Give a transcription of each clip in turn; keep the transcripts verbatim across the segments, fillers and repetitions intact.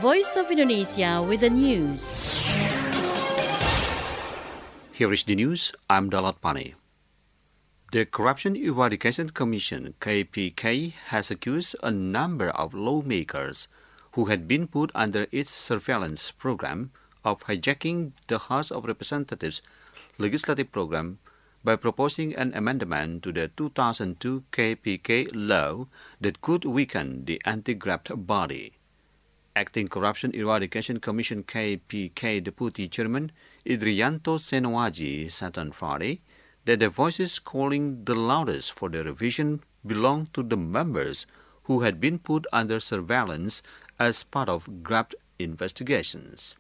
Voice of Indonesia with the news. Here is the news. I'm Dalat Pani. The Corruption Eradication Commission, K P K, has accused a number of lawmakers who had been put under its surveillance program of hijacking the House of Representatives legislative program by proposing an amendment to the two thousand two K P K law that could weaken the anti-graft body. Acting Corruption Eradication Commission K P K Deputy Chairman Indrianto Senoaji said on Friday that the voices calling the loudest for the revision belong to the members who had been put under surveillance as part of graft investigations.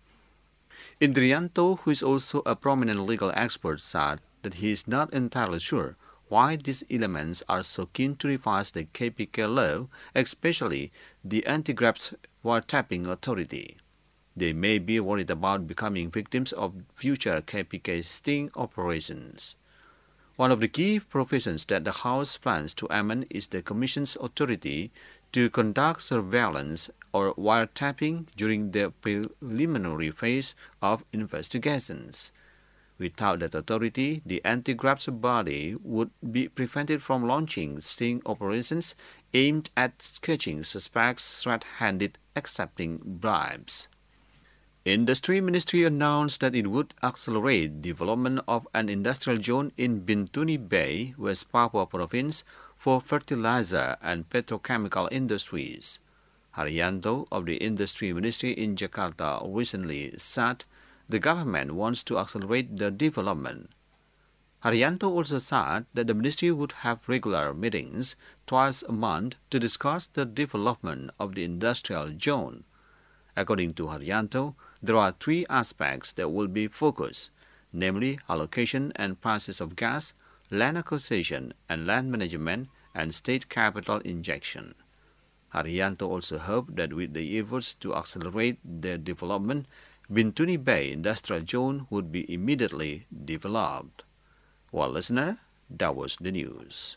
Indrianto, who is also a prominent legal expert, said that he is not entirely sure why these elements are so keen to revise the K P K law, especially the Anti-Graft Wiretapping Authority. They may be worried about becoming victims of future K P K sting operations. One of the key provisions that the House plans to amend is the Commission's authority to conduct surveillance or wiretapping during the preliminary phase of investigations. Without that authority, the anti-graft body would be prevented from launching sting operations aimed at catching suspects red-handed accepting bribes. Industry Ministry announced that it would accelerate development of an industrial zone in Bintuni Bay, West Papua Province, for fertilizer and petrochemical industries. Haryanto of the Industry Ministry in Jakarta recently said the government wants to accelerate the development. Haryanto also said that the ministry would have regular meetings twice a month to discuss the development of the industrial zone. According to Haryanto, there are three aspects that will be focused, namely allocation and prices of gas, land acquisition and land management, and state capital injection. Haryanto also hoped that with the efforts to accelerate the development, Bintuni Bay Industrial Zone would be immediately developed. Well, listener, that was the news.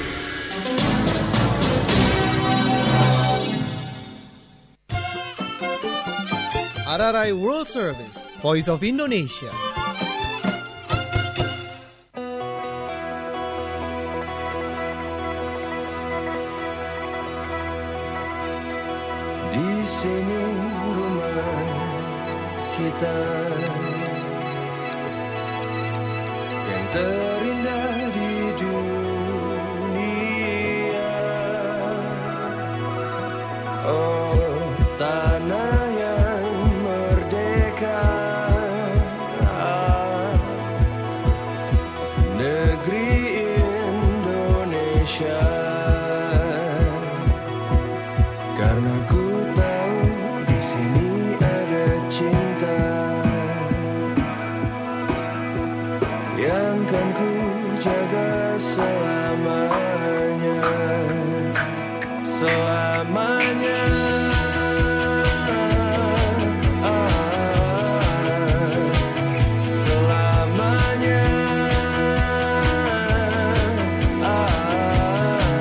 R R I World Service, Voice of Indonesia. Di sini rumah kita yang terindah di dunia. Oh, tanah yang merdeka, negeri Indonesia. Karena ku tahu di sini ada cinta yang kan ku jaga selamanya, selamanya. Selamanya.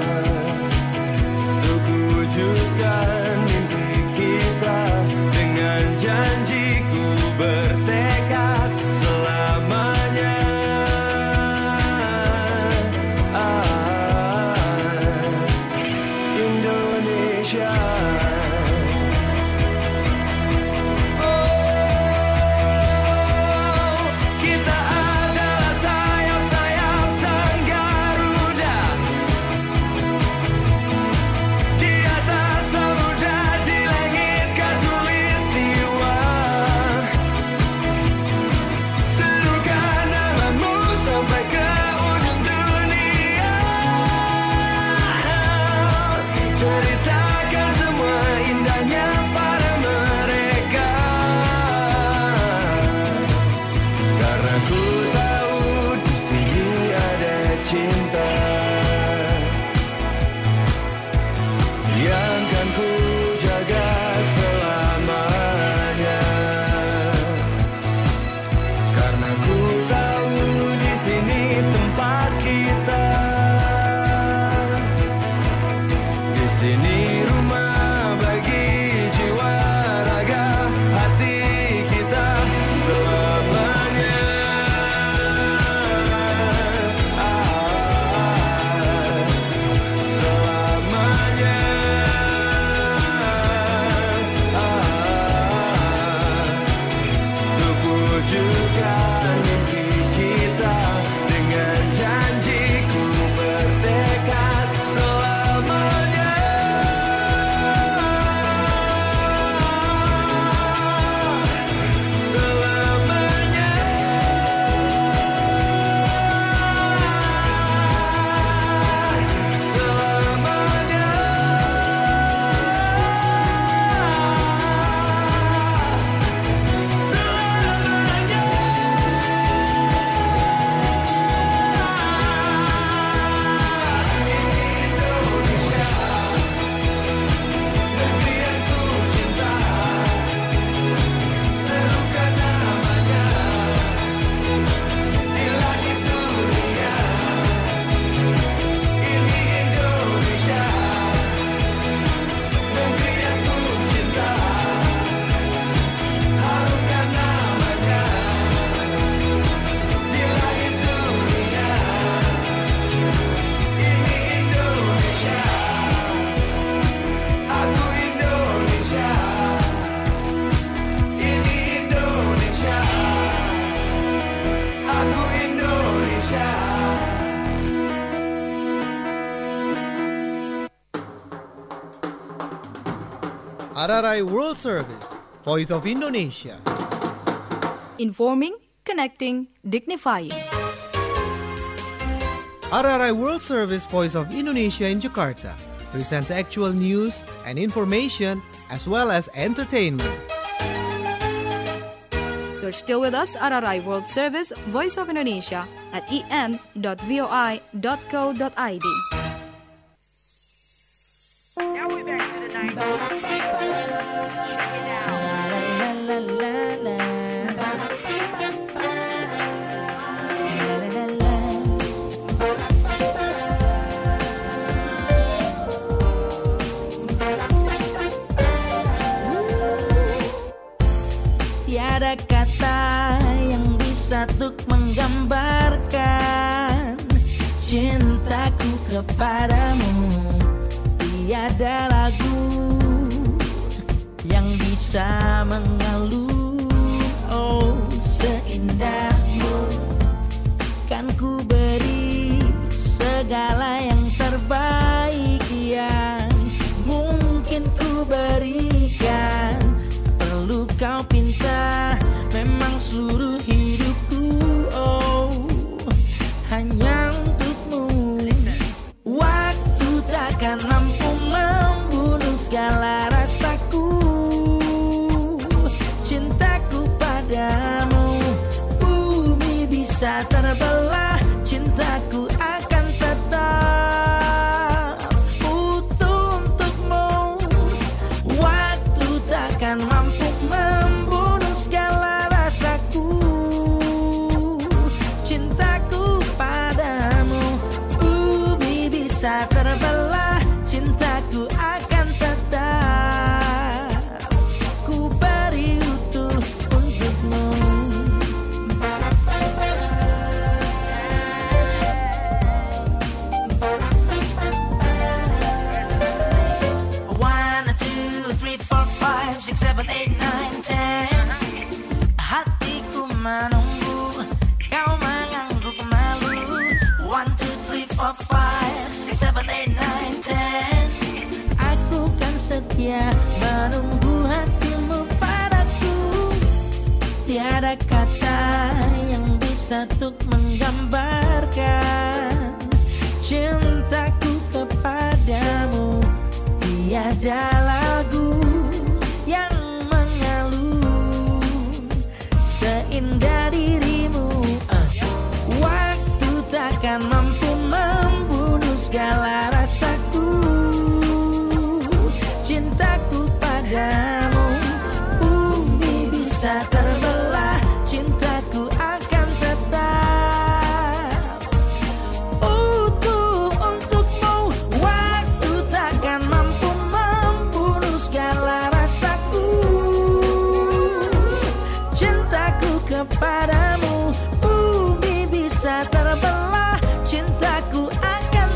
R R I World Service, Voice of Indonesia. Informing, connecting, dignifying. R R I World Service, Voice of Indonesia in Jakarta presents actual news and information as well as entertainment. You're still with us, R R I World Service, Voice of Indonesia at e n dot voi dot co dot i d. Now we're back to the nineties. Check it out. Tiada kata yang bisa untuk menggambarkan cintaku kepadamu. Tiada lagu yang bisa mengalun, oh seindahmu. Kan ku beri segala yang terbaik yang mungkin ku berikan. Perlu kau pinta, memang seluruh hidupku, oh hanya untukmu. Waktu takkan mampu membunuh segala rasaku. Cintaku padamu, bumi bisa terbelah, cintaku akan tetap utuh untukmu. Waktu takkan mampu membunuh segala rasaku. Cintaku padamu, bumi bisa terbelah, cintaku akan tetap ku beri utuh untukmu. One, two, three, four, five, six, seven, eight, nine, ten. Hatiku menunggu, kau mengangguk malu. One, two, three, four, five, six, seven, eight, nine, ten. Aku kan setia menunggu hatimu padaku. Tiada kata yang bisa untuk menggambarkan cintaku kepadamu. Tiada lagu yang mengalun seindah dirimu. uh. Waktu takkan mampu membunuh segala rasaku. Cintaku padamu, bumi bisa terbelah, cintaku akan tetap utuh untukmu. Waktu takkan mampu membunuh segala rasaku. Cintaku kepadamu, bumi bisa terbelah, cintaku akan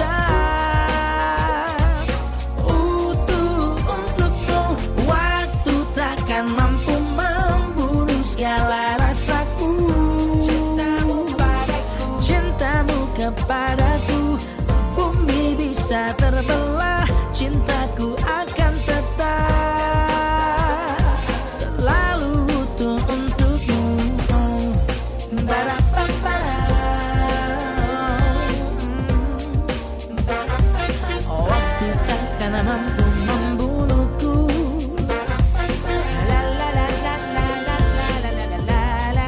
tetap utuh untukmu. Waktu takkan mampu membunuh segala rasaku. Cintamu padaku, cintamu kepadaku, bumi bisa terbelah, cintaku akan tetap selalu utuh untukmu. Ba-da-ba-ba. Waktu takkan mampu membunuhku. La la la la la la la la la la la.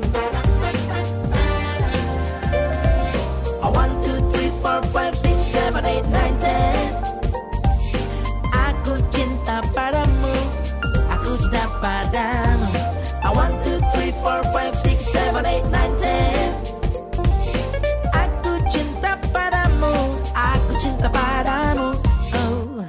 One, two, three, four, five, six, seven, eight, nine, ten. Aku cinta padamu, aku cinta padamu. One, two, three, four, five, six, seven, eight, nine, ten. Aku cinta padamu, aku cinta padamu. Oh.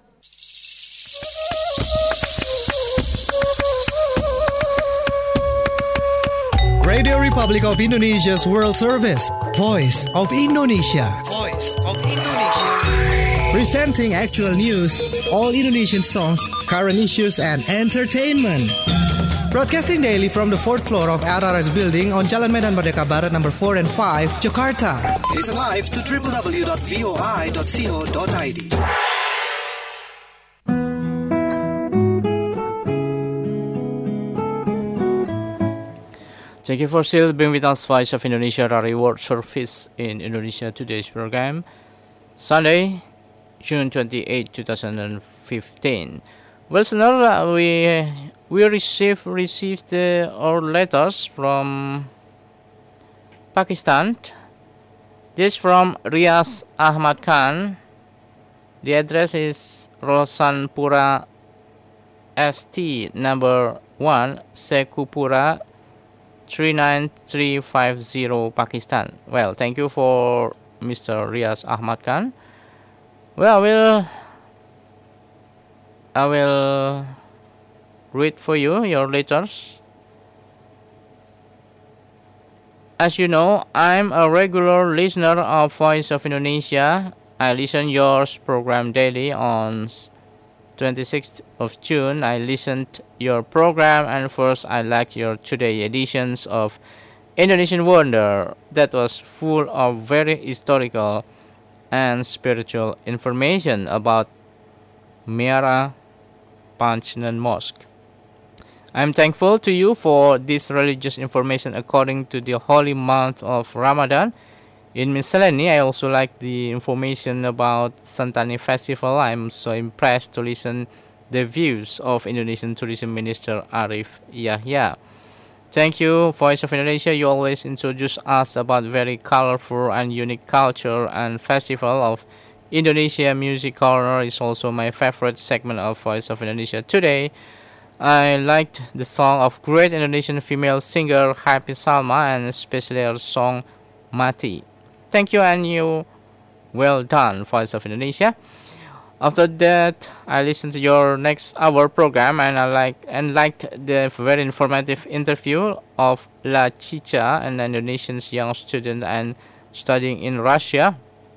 Radio Republic of Indonesia's World Service, Voice of Indonesia. Voice of Indonesia. Presenting actual news, all Indonesian songs, current issues, and entertainment. Broadcasting daily from the fourth floor of R R S building on Jalan Medan Merdeka Barat number four and five, Jakarta. Listen live to w w w dot voi dot co dot i d. Thank you for still being with us, Voice of Indonesia Radio World Service in Indonesia today's program. Sunday, June twenty-eighth, twenty fifteen. Well, listener, uh, we we received received uh, our letters from Pakistan. This from Riaz Ahmad Khan. The address is Rosanpura S T number one, Sekupura three nine three five zero, Pakistan. Well, thank you for Mister Riaz Ahmad Khan. Well, I will I will read for you your letters. As you know, I'm a regular listener of Voice of Indonesia. I listen yours program daily on twenty-sixth of June. I listened your program, and first I liked your today editions of Indonesian Wonder that was full of very historical and spiritual information about Miara Panchnan Mosque. I'm thankful to you for this religious information according to the holy month of Ramadan. In Miscellany, I also like the information about Santani Festival. I'm so impressed to listen the views of Indonesian Tourism Minister Arif Yahya. Thank you, Voice of Indonesia. You always introduce us about very colorful and unique culture and festival of Indonesia. Music Corner is also my favorite segment of Voice of Indonesia. Today, I liked the song of great Indonesian female singer Happy Salma, and especially her song Mati. Thank you, and you well done, Voice of Indonesia. After that, I listened to your next hour program, and I like and liked the very informative interview of La Chicha, an Indonesian young student and studying in Russia.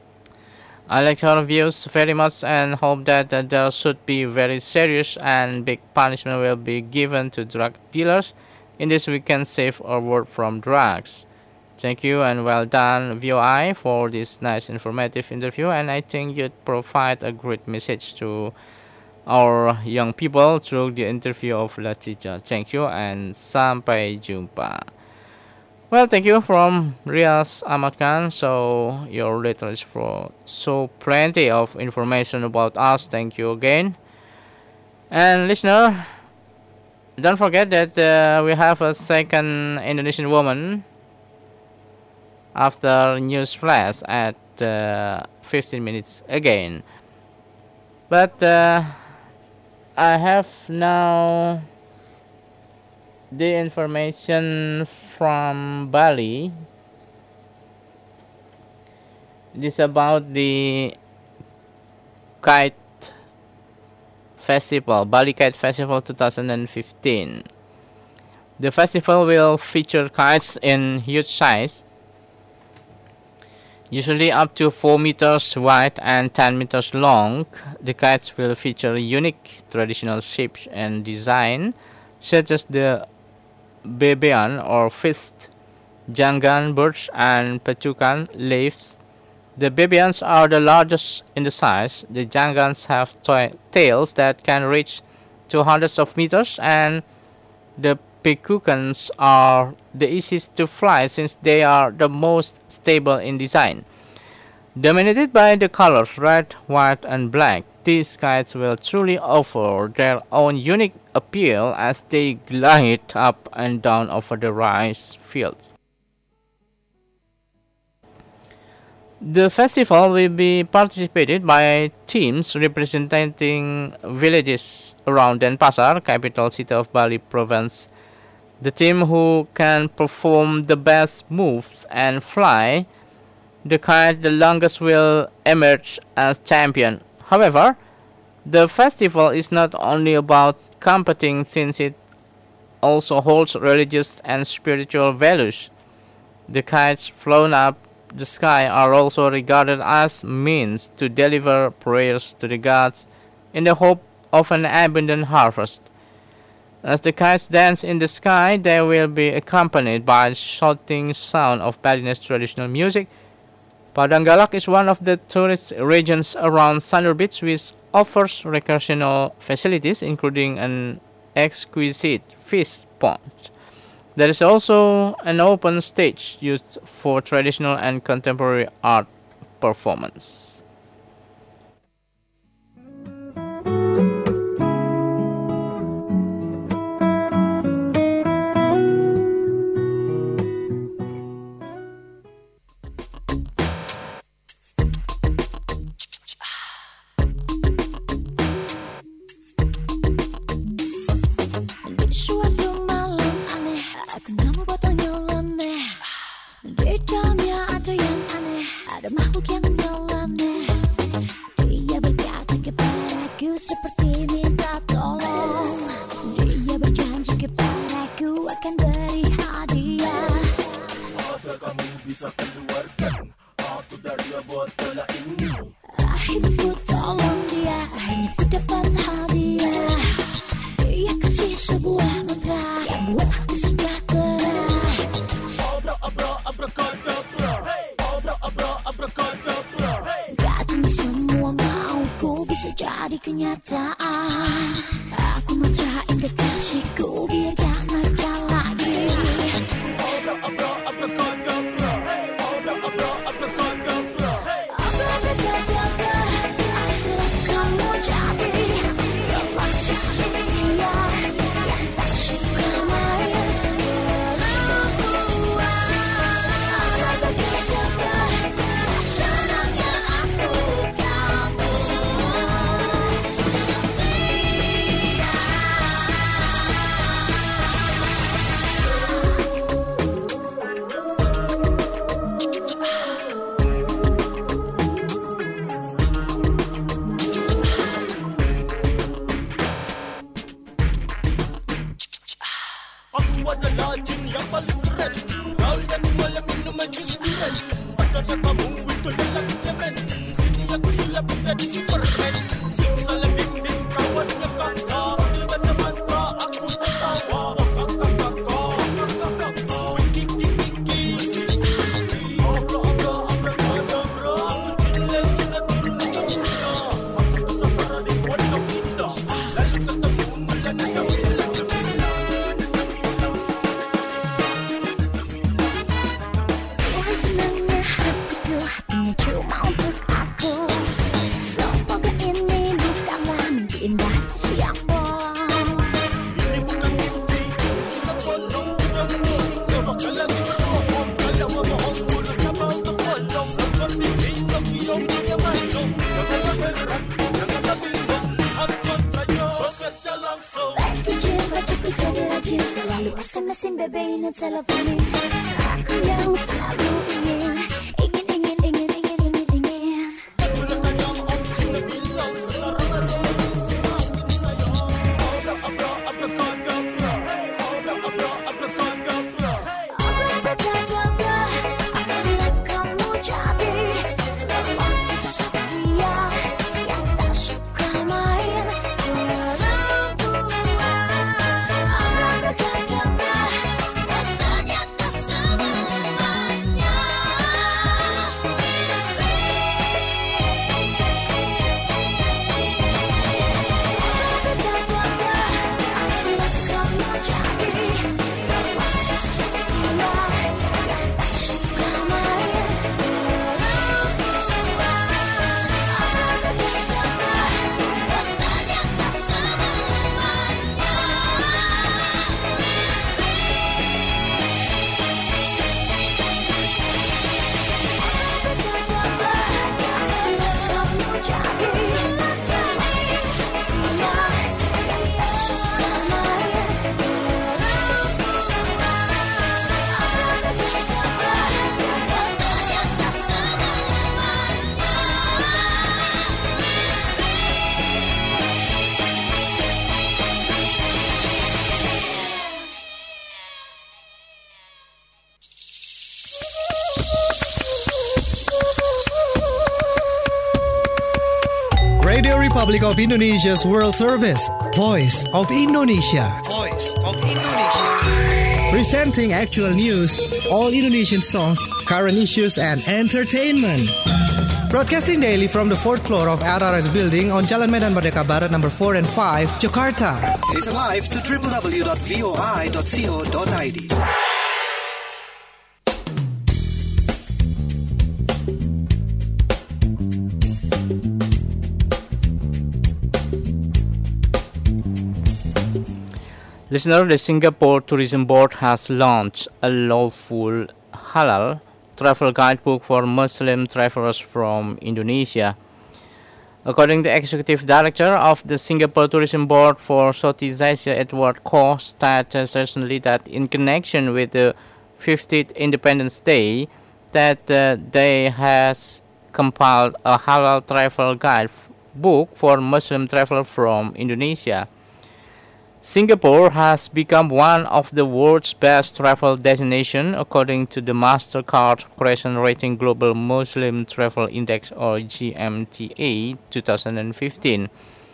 I liked her views very much and hope that uh, there should be very serious and big punishment will be given to drug dealers. In this, we can save our world from drugs. Thank you and well done, V O I, for this nice informative interview, and I think you provide a great message to our young people through the interview of La Chicha. Thank you and sampai jumpa. Well, thank you from Riaz Ahmad Khan. So your letter is for so plenty of information about us. Thank you again. And listener, don't forget that uh, we have a second Indonesian woman after news flash at uh, fifteen minutes again. But uh, I have now the information from Bali. It is about the Kite Festival, Bali Kite Festival twenty fifteen. The festival will feature kites in huge size, usually up to four meters wide and ten meters long. The kites will feature unique traditional shapes and design, such as the bebean or fist, jangan birds, and pecukan leaves. The bebeans are the largest in the size. The jangans have t- tails that can reach to hundreds of meters, and the pecukans are the easiest to fly since they are the most stable in design. Dominated by the colors red, white, and black, these kites will truly offer their own unique appeal as they glide up and down over the rice fields. The festival will be participated by teams representing villages around Denpasar, capital city of Bali province. The team who can perform the best moves and fly the kite the longest will emerge as champion. However, the festival is not only about competing, since it also holds religious and spiritual values. The kites flown up the sky are also regarded as means to deliver prayers to the gods in the hope of an abundant harvest. As the kites dance in the sky, they will be accompanied by the shouting sound of Balinese traditional music. Padang Galak is one of the tourist regions around Sanur Beach, which offers recreational facilities including an exquisite fish pond, There is also an open stage used for traditional and contemporary art performance. Jadi kenyataan, aku mantrain kekasihku biar gak nakal lagi. Abra-abra-abra-abra, asal kamu jadi lelaki setia yang tak suka main perempuan. Abra-abra-abra, senangnya aku kamu. Aku adalah jin yang paling keren. Kau yang malam minum jus durian. Pacarnya kamu itu lelaki cemen. Sini aku sulap menjadi Superman. Siksa lebih bimbing kawannya kakak. Sambil baca mantra aku tertawa. Kakak-kakak, kakak-kakak, wiki-kiki. Abra, abra, abra, abra. Aku jin legend turun ke cinta. Aku bersasar di pondok indah. Lalu ketemu Maulana Jamil. Senangnya hatiku, hatinya cuma untuk aku. Semoga ini bukanlah mimpi indah siang bolong. Ini bukan mimpi, siang bolong. Kita menunggu, bakal lagi berbohong. Kalau berbohong, mulutnya bau terbolong. Seperti Pinocchio, dunia macam. Janganlah berat, janganlah bimbang. Lihat kontranya, bekerja langsung. Baik kecil, wajib jadi rajin. Selalu S M S-in bebein dan teleponin. Aku yang selalu ingin, ingin, ingin, ingin, ingin, ingin, ingin. Gunakan yang om Cina bilang. Sekarang ada senang ini saya. Abra, abra, abrakadabra. Abra, abra, abrakadabra. Abra-abra-abra, asal kamu jadi lelaki setia yang tak suka main perempuan. Abra-abra-abra, ternyata semuanya Abra-abra-abra, asal kamu jadi lelaki setia yang tak suka main perempuan. Abra-abra-abra, ternyata semuanya Radio Republic of Indonesia's World Service, Voice of Indonesia. Voice of Indonesia. Presenting actual news, all Indonesian songs, current issues, and entertainment. Broadcasting daily from the fourth floor of R R S building on Jalan Medan Merdeka Barat number four and five, Jakarta. Listen live to w w w dot voi dot co dot i d. Listener, the Singapore Tourism Board has launched a lawful halal travel guidebook for Muslim travelers from Indonesia. According to the Executive Director of the Singapore Tourism Board for Southeast Asia, Edward Koh, stated recently that in connection with the fiftieth Independence Day, that uh, they has compiled a halal travel guidebook for Muslim travelers from Indonesia. Singapore has become one of the world's best travel destinations according to the Mastercard Crescent Rating Global Muslim Travel Index or G M T A twenty fifteen.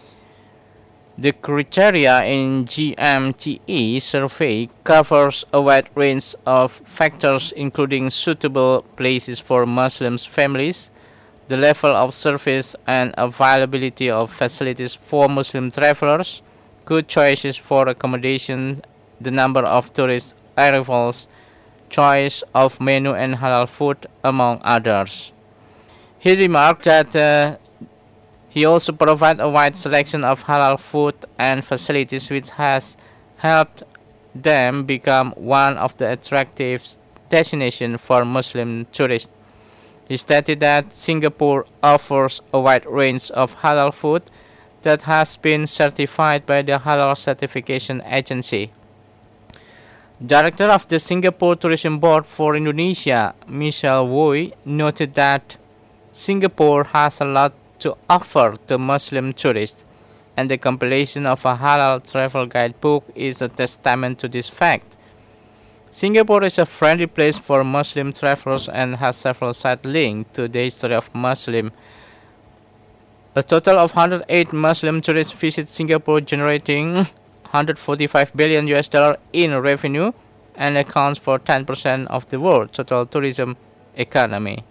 The criteria in G M T A survey covers a wide range of factors including suitable places for Muslim families, the level of service and availability of facilities for Muslim travelers, good choices for accommodation, the number of tourist arrivals, choice of menu and halal food, among others. He remarked that uh, he also provides a wide selection of halal food and facilities which has helped them become one of the attractive destinations for Muslim tourists. He stated that Singapore offers a wide range of halal food that has been certified by the Halal Certification Agency. Director of the Singapore Tourism Board for Indonesia, Michelle Woi, noted that Singapore has a lot to offer to Muslim tourists, and the compilation of a halal travel guidebook is a testament to this fact. Singapore is a friendly place for Muslim travelers and has several sites linked to the history of Muslim. A total of one hundred eight Muslim tourists visit Singapore, generating one hundred forty-five billion U S dollar in revenue and accounts for ten percent of the world's total tourism economy.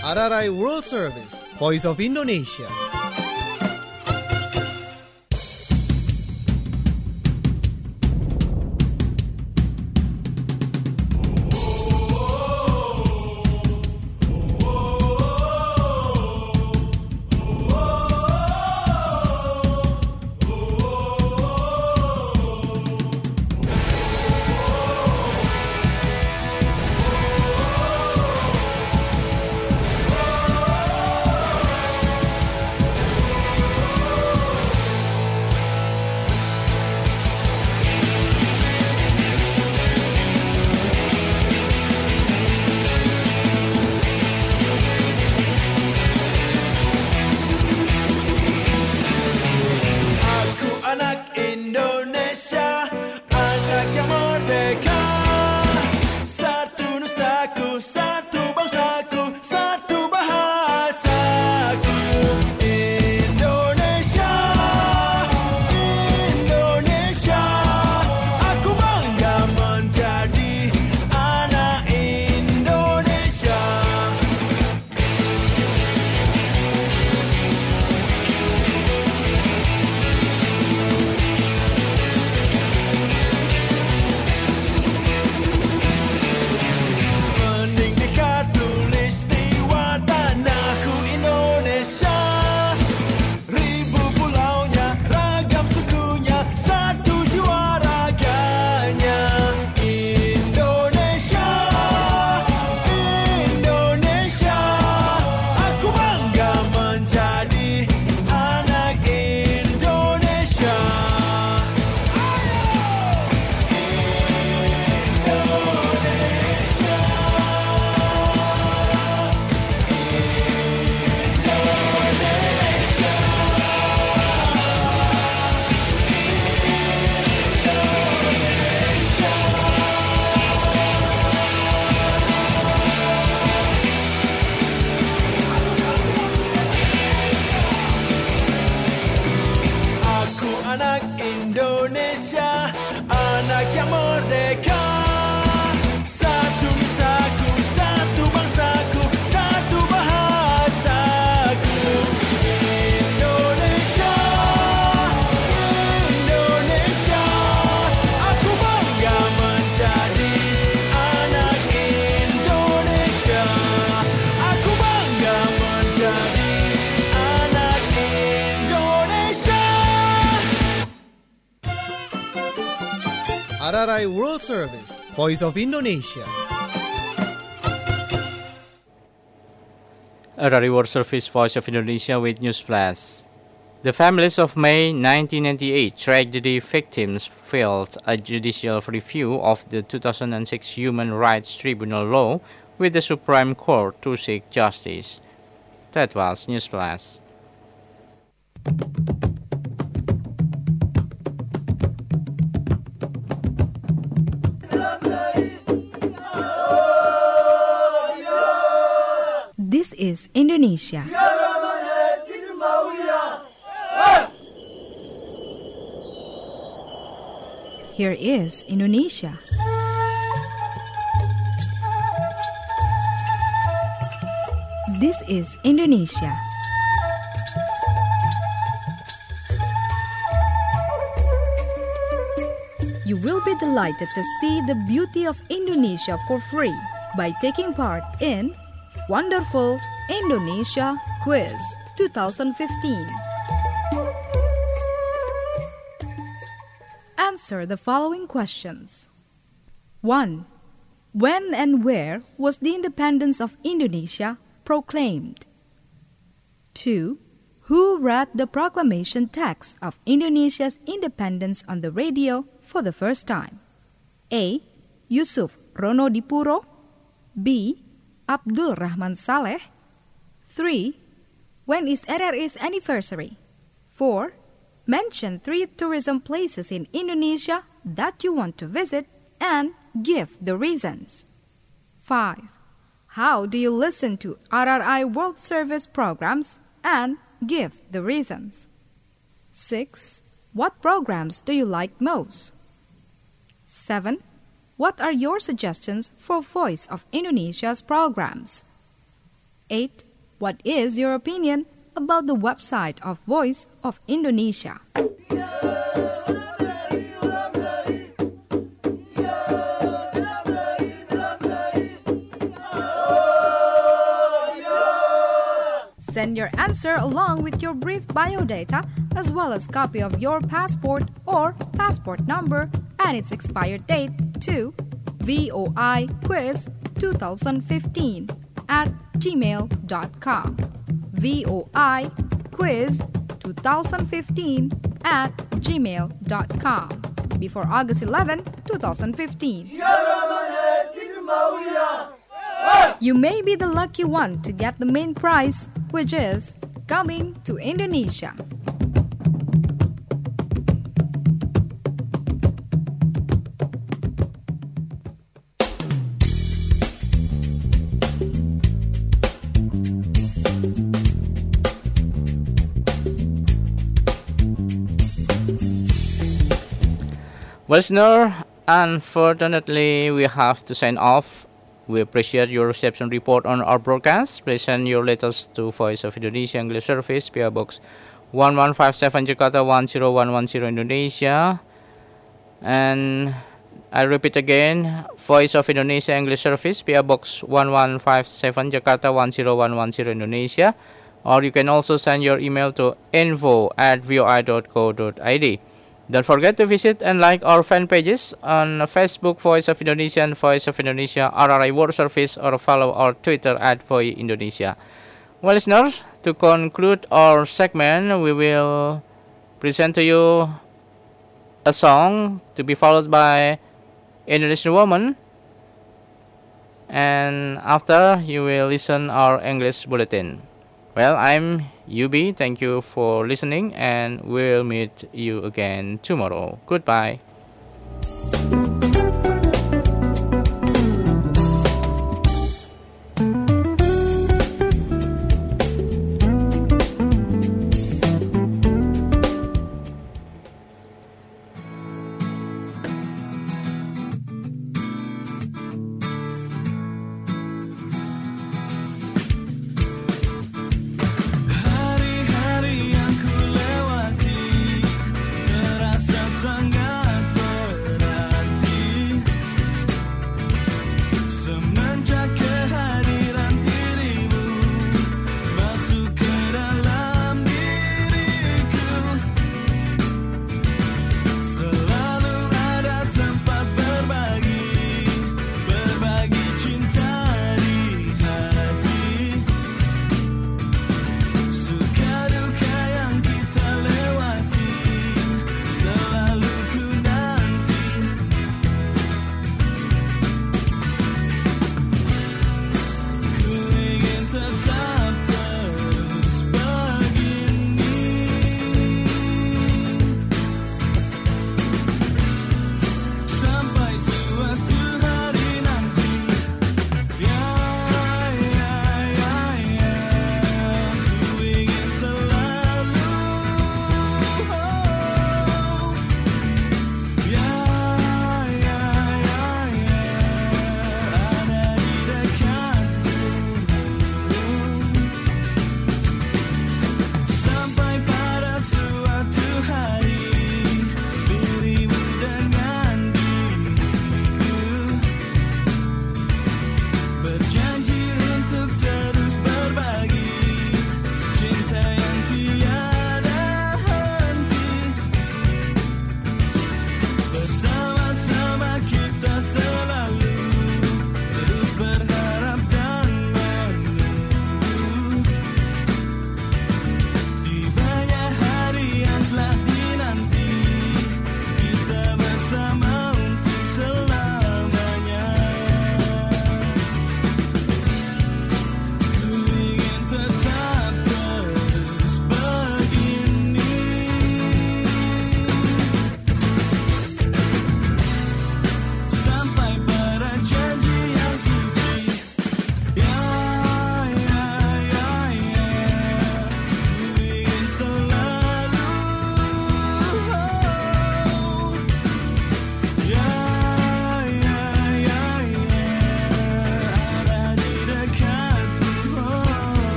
R R I World Service, Voice of Indonesia. R R I World Service, Voice of Indonesia. R R I World Service, Voice of Indonesia with News Flash. The families of May nineteen ninety-eight tragedy victims filed a judicial review of the two thousand six Human Rights Tribunal law with the Supreme Court to seek justice. That was News Flash. This is Indonesia. Here is Indonesia. This is Indonesia. You will be delighted to see the beauty of Indonesia for free by taking part in Wonderful Indonesia Quiz twenty fifteen. Answer the following questions. one. When and where was the independence of Indonesia proclaimed? two. Who read the proclamation text of Indonesia's independence on the radio for the first time? A. Yusuf Ronodipuro. B. Abdul Rahman Saleh. three. When is R R I's anniversary? four. Mention three tourism places in Indonesia that you want to visit and give the reasons. five. How do you listen to R R I World Service programs and give the reasons? six. What programs do you like most? seven. What are your suggestions for Voice of Indonesia's programs? eight. What is your opinion about the website of Voice of Indonesia? Send your answer along with your brief biodata as well as copy of your passport or passport number and its expired date to voiquiz twenty fifteen at gmail dot com. voiquiz twenty fifteen at gmail dot com before August eleventh, twenty fifteen. You may be the lucky one to get the main prize, which is coming to Indonesia. Listener, unfortunately, we have to sign off. We appreciate your reception report on our broadcast. Please send your letters to Voice of Indonesia English Service, P O Box one one five seven Jakarta one zero one one zero Indonesia. And I repeat again, Voice of Indonesia English Service, P O Box one one five seven Jakarta one zero one one zero Indonesia. Or you can also send your email to info at voi dot co dot id. Don't forget to visit and like our fan pages on Facebook, Voice of Indonesia and Voice of Indonesia R R I World Service, or follow our Twitter at Voice Indonesia. Well, listeners, to conclude our segment, we will present to you a song to be followed by Indonesian Woman. And after, you will listen our English Bulletin. Well, I'm Yubi. Thank you for listening, and we'll meet you again tomorrow. Goodbye. Hari-hari yang ku lewati terasa sangat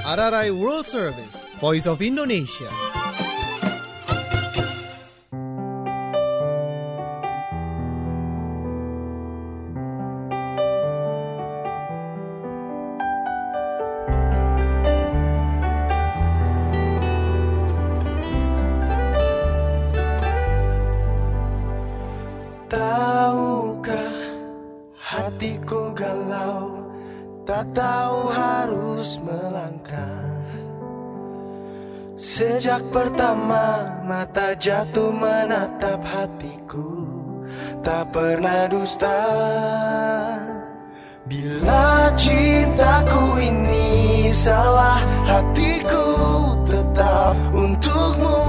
R R I World Service, Voice of Indonesia. Tahukah hatiku galau, tak tahu harus melangkah. Sejak pertama mata jatuh menatap hatiku, tak pernah dusta. Bila cintaku ini salah, hatiku tetap untukmu.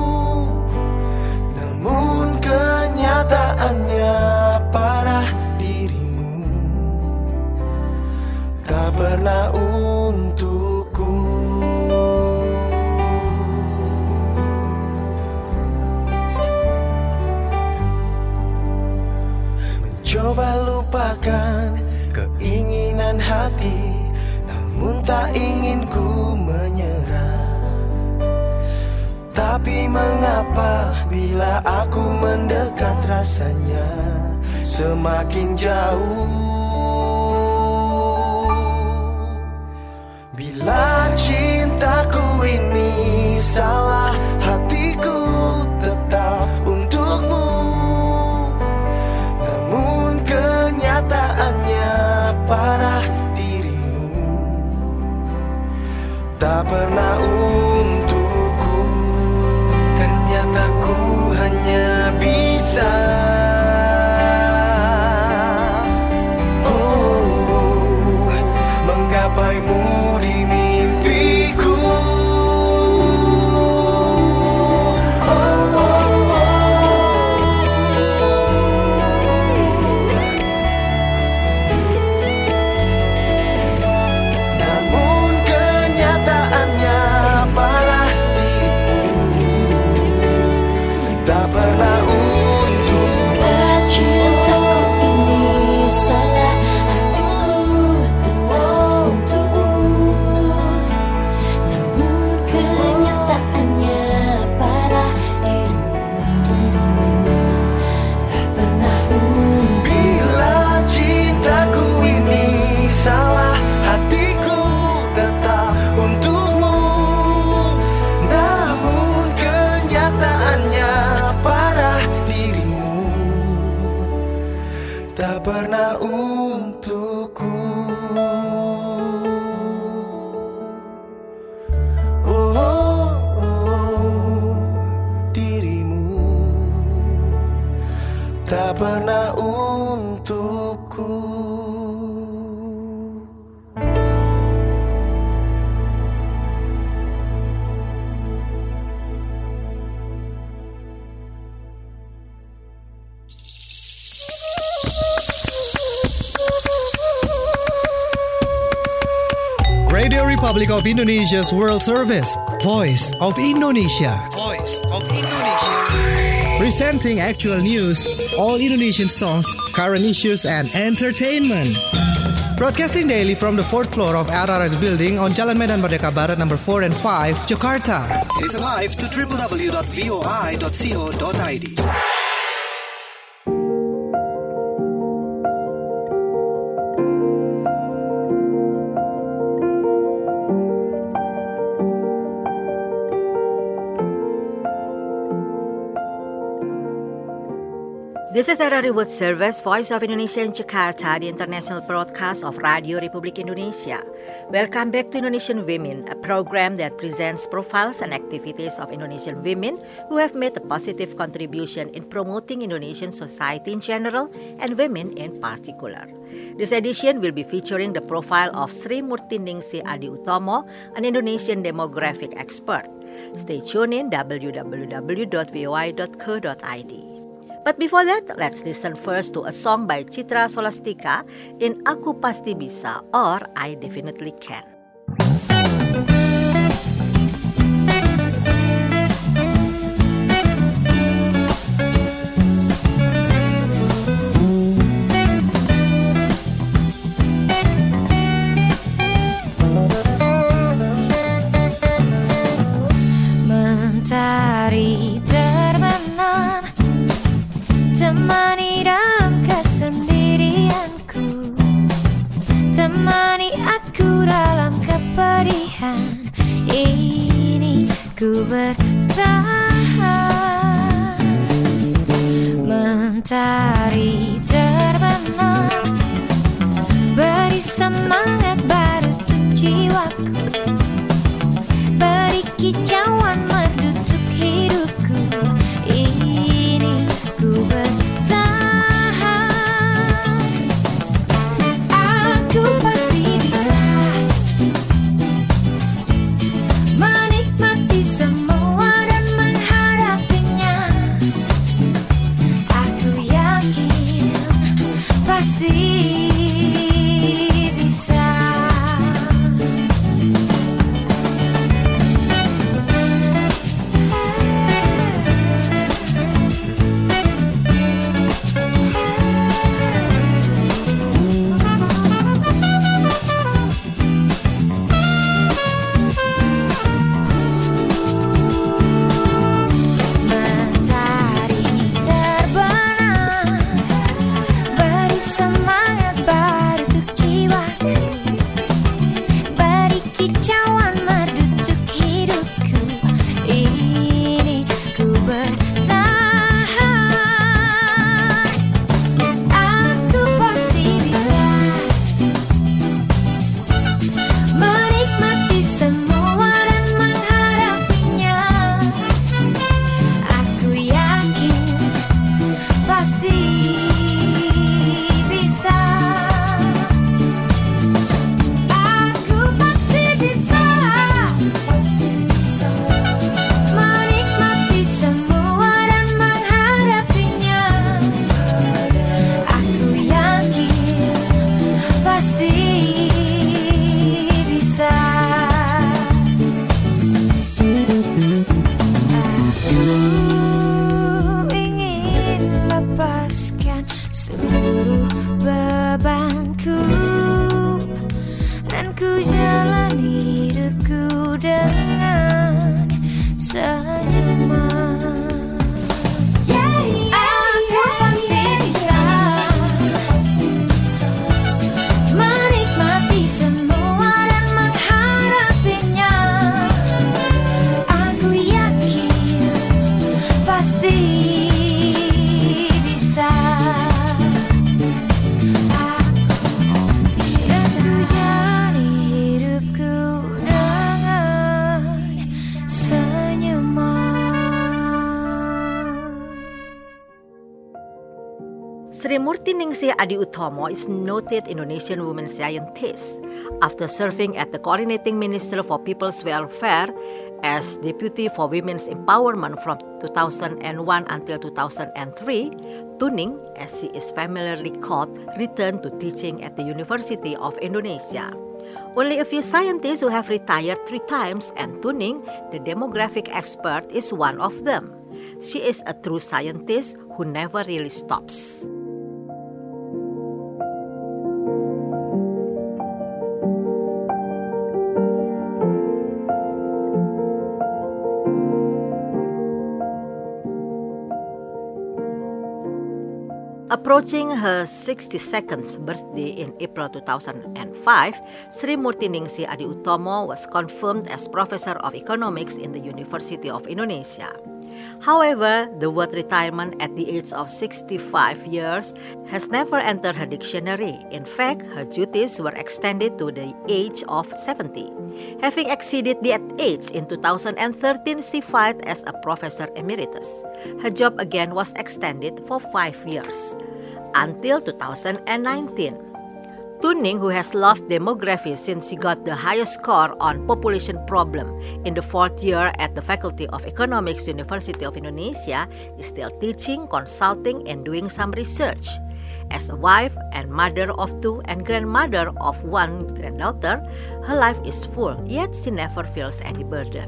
Namun kenyataannya parah, dirimu tak pernah untukku. Mencoba lupakan keinginan hati, namun tak ingin ku menyerah. Tapi mengapa bila aku mendekat rasanya semakin jauh? Bila cintaku ini salah, hatiku tetap untukmu. Namun kenyataannya parah, dirimu tak pernah untukku. Ternyata ku hanya bisa oh, menggapaimu di mimpiku. Oh, oh, oh. Namun kenyataannya parah, tak pernah untuk. Cintaku ini salah, hatiku tetap untukmu. Namun kenyataannya parah, dirimu tak pernah untuk. Bila cintaku ini salah, hatiku tetap untukmu. Namun kenyataannya parah, dirimu tak pernah untukku. Oh, oh, oh, dirimu tak pernah untukku. Radio Republic of Indonesia's World Service, Voice of Indonesia. Voice of Indonesia. Presenting actual news, all Indonesian songs, current issues, and entertainment. Broadcasting daily from the fourth floor of R R S building on Jalan Medan Merdeka Barat number four and five, Jakarta. Listen live to w w w dot voi dot co dot i d. This is R R I World Service, Voice of Indonesia in Jakarta, the international broadcast of Radio Republik Indonesia. Welcome back to Indonesian Women, a program that presents profiles and activities of Indonesian women who have made a positive contribution in promoting Indonesian society in general and women in particular. This edition will be featuring the profile of Sri Murtiningsih Adi Utomo, an Indonesian demographic expert. Stay tuned in w w w dot voi dot co dot i d. But before that, let's listen first to a song by Citra Solastika in Aku Pasti Bisa or I Definitely Can. Mentari terbenam, beri semangat baru untuk jiwaku, beri kicauan merdu untuk hidupku. Ini ku bertahan, aku pasti bisa menikmati semua dan menghadapinya. Aku yakin pasti bisa. Mentari terbenam, beri semangat baru untuk jiwaku, beri kicauan merdu untuk hidupku. Ini ku bertahan, aku pasti bisa menikmati semua dan menghadapinya. Aku yakin pasti bisa. Aku pasti bisa, pasti bisa menikmati semua dan menghadapinya. Aku yakin pasti bisa. Aku ingin lepaskan seluruh bebanku dan ku jalani hidupku dengan senyuman. Aku pasti bisa menikmati semua dan menghadapinya. Aku yakin pasti bisa. Dan ku jalani hidupku dengan senyuman. Sri Murti Ningsih Adiutomo is noted Indonesian woman scientist. After serving at the Coordinating Minister for People's Welfare as Deputy for Women's Empowerment from two thousand one until two thousand three, Tuning, as she is familiarly called, returned to teaching at the University of Indonesia. Only a few scientists who have retired three times, and Tuning, the demographic expert, is one of them. She is a true scientist who never really stops. Approaching her sixty-second birthday in April two thousand five, Sri Murti Ningsih Adiutomo was confirmed as Professor of Economics in the University of Indonesia. However, the word retirement at the age of sixty-five years has never entered her dictionary. In fact, her duties were extended to the age of seventy. Having exceeded that age in two thousand thirteen, she filed as a Professor Emeritus. Her job again was extended for five years, until two thousand nineteen. Tuning, who has loved demography since she got the highest score on population problem in the fourth year at the Faculty of Economics, University of Indonesia, is still teaching, consulting, and doing some research. As a wife and mother of two and grandmother of one granddaughter, her life is full, yet she never feels any burden.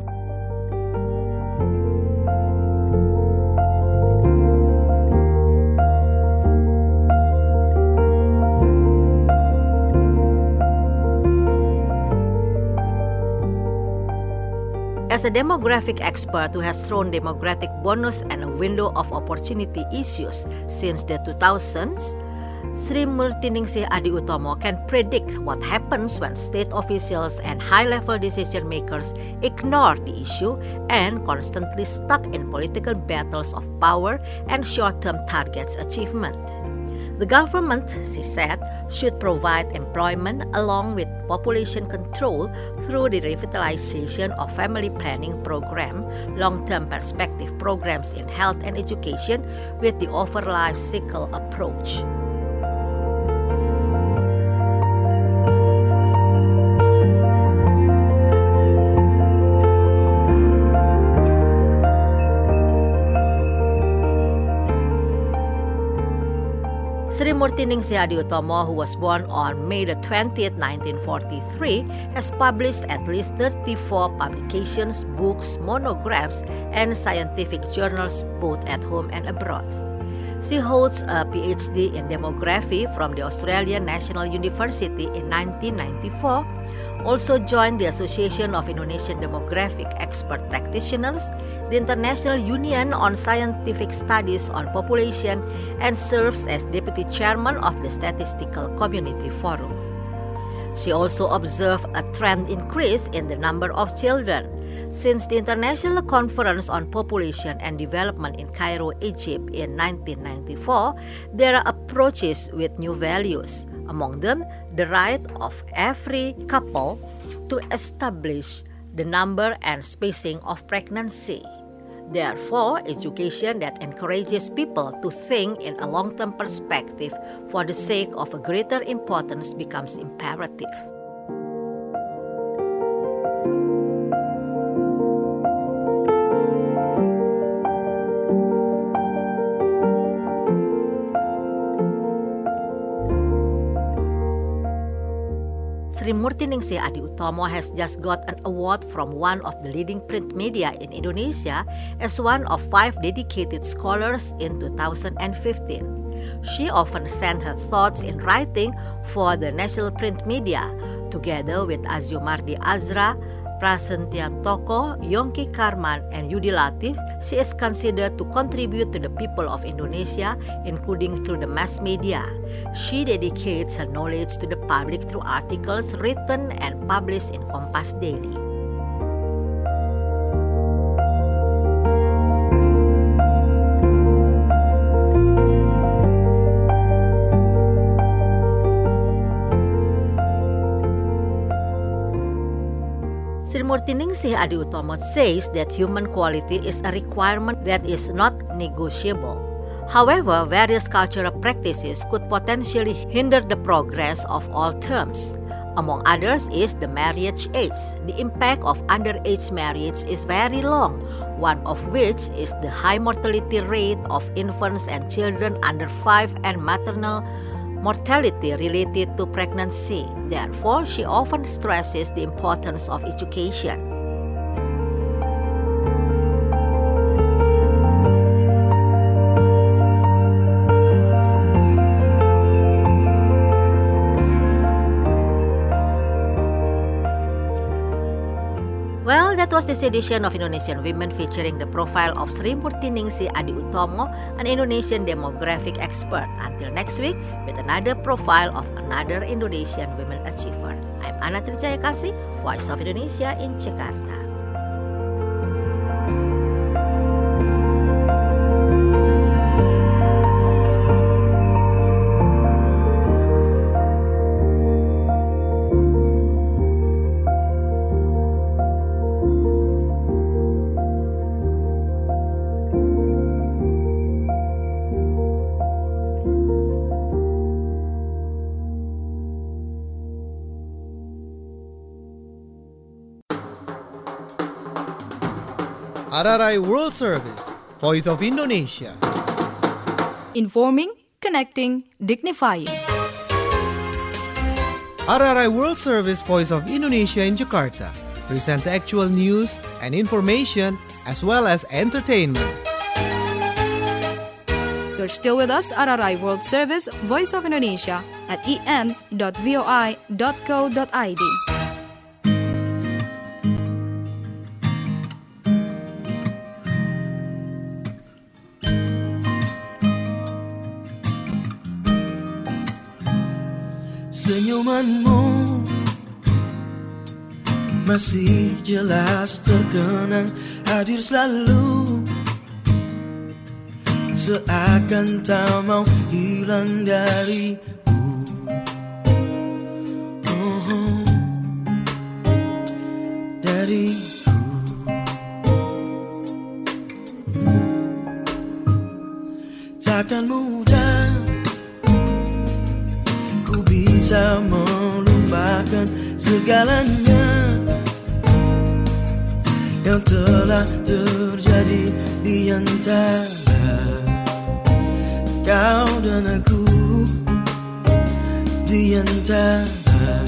As a demographic expert who has thrown demographic bonus and a window of opportunity issues since the two thousands, Sri Murtiningsih Adiutomo can predict what happens when state officials and high-level decision makers ignore the issue and constantly stuck in political battles of power and short-term targets achievement. The government, she said, should provide employment along with population control through the revitalization of family planning program, long-term perspective programs in health and education with the over life cycle approach. Sri Murtiningsih Adiutomo, who was born on May the twentieth, nineteen forty-three, has published at least thirty-four publications, books, monographs, and scientific journals both at home and abroad. She holds a P H D in demography from the Australian National University in nineteen ninety-four, also joined the Association of Indonesian Demographic Expert Practitioners, the International Union on Scientific Studies on Population, and serves as Deputy Chairman of the Statistical Community Forum. She also observed a trend increase in the number of children. Since the International Conference on Population and Development in Cairo, Egypt in nineteen ninety-four, there are approaches with new values, among them the right of every couple to establish the number and spacing of pregnancy. Therefore, education that encourages people to think in a long-term perspective for the sake of a greater importance becomes imperative. Sri Murtiningsih Adiutomo has just got an award from one of the leading print media in Indonesia as one of five dedicated scholars in two thousand fifteen. She often sent her thoughts in writing for the national print media, together with Azumardi Azra, Prasetya Toko, Yongki Karman, and Yudi Latif. She is considered to contribute to the people of Indonesia, including through the mass media. She dedicates her knowledge to the public through articles written and published in Kompas Daily. Sri Murtiningsih Adiutomo says that human quality is a requirement that is not negotiable. However, various cultural practices could potentially hinder the progress of all terms. Among others is the marriage age. The impact of underage marriage is very long, one of which is the high mortality rate of infants and children under five and maternal mortality related to pregnancy. Therefore, she often stresses the importance of education. Well, that was this edition of Indonesian Women featuring the profile of Sri Murtiningsih Adiutomo, an Indonesian demographic expert. Until next week with another profile of another Indonesian women achiever. I'm Ana Trijaya Kasih, Voice of Indonesia in Jakarta. R R I World Service, Voice of Indonesia. Informing, connecting, dignifying. R R I World Service, Voice of Indonesia in Jakarta presents actual news and information as well as entertainment. You're still with us, R R I World Service, Voice of Indonesia at e n dot voi dot co dot i d. Senyumanmu masih jelas terkenang, hadir selalu, seakan tak mau hilang dariku. Oh, dariku. Takkan mudah ku bisa melupakan segalanya yang telah terjadi di antara kau dan aku, di antara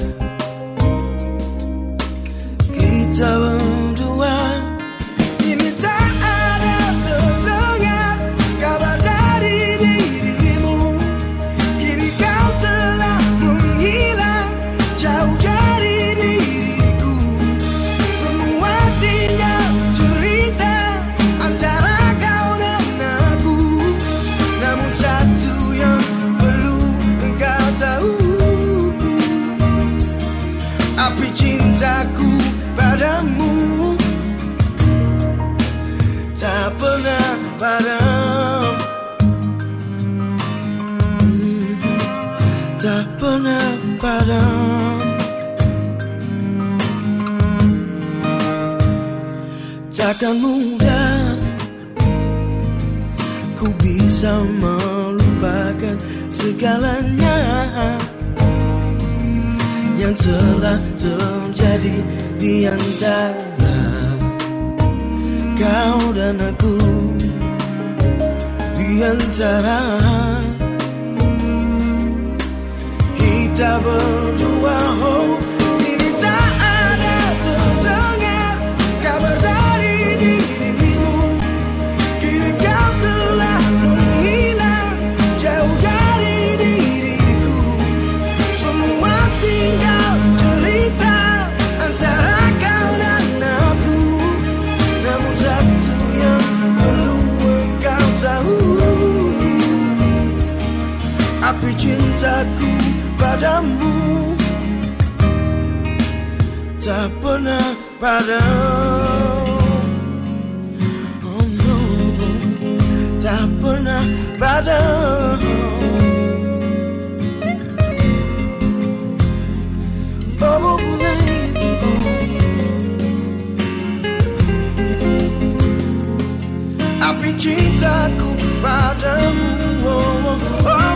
kita berdua. Ini tak ada terdengar kabar dari dirimu, kini kau telah menghilang jauh dari diriku. Semua tinggal cerita antara kau dan aku, namun satu yang perlu engkau tahu, api cintaku padamu tak pernah padam, tak pernah padam. Takkan mudah ku bisa melupakan segalanya yang telah terjadi di antara kau dan aku, di antara kita berdua. Oh, ini tak ada terdengar kabar dari dirimu, kini kau telah menghilang jauh dari diriku. Semua tinggal cerita antara kau dan aku, namun satu yang perlu engkau tahu, api cintaku padamu tak pernah padam. Oh no, tak pernah padam. Oh baby, api cintaku padamu. Oh, oh, oh.